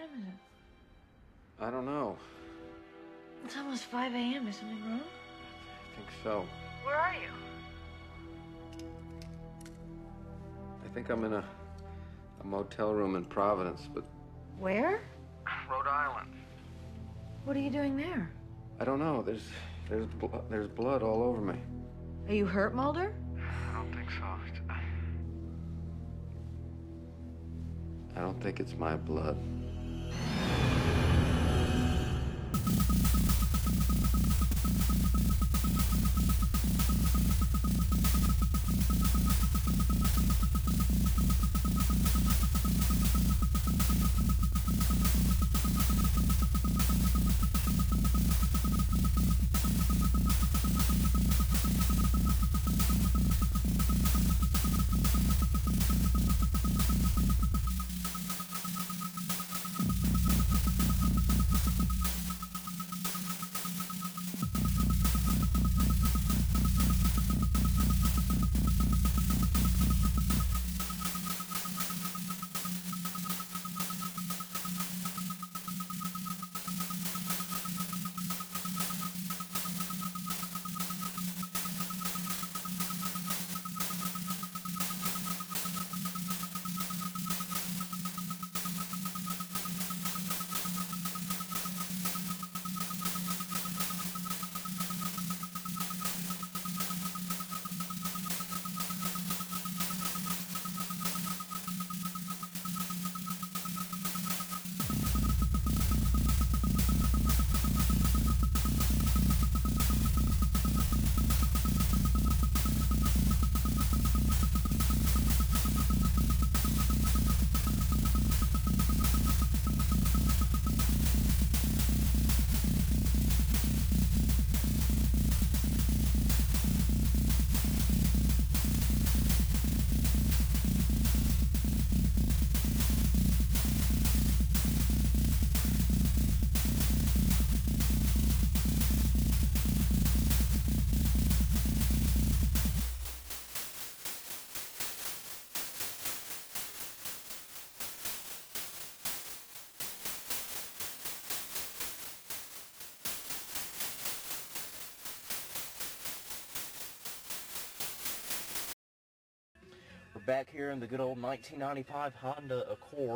time is it? I don't know. It's almost 5 a.m. Is something wrong? I think so. Where are you? I think I'm in a motel room in Providence, but... Where? Rhode Island. What are you doing there? I don't know. There's blood all over me. Are you hurt, Mulder? I don't think so. I don't think it's my blood. We're back here in the good old 1995 Honda Accord.